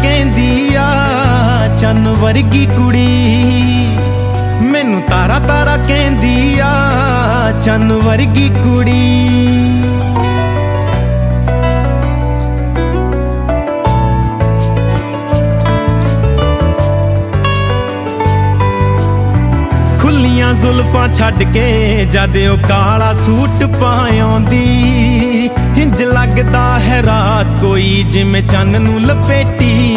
कहंदी आ चन्न वर्गी कुड़ी, मैनू तारा तारा कहंदी आ चन्न वर्गी कुड़ी। खुलियां जुल्फां छड्ड के जद ओ काला सूट पाउंदी, इंज लगदा है रात कोई जिवें चन्न नूं लपेटी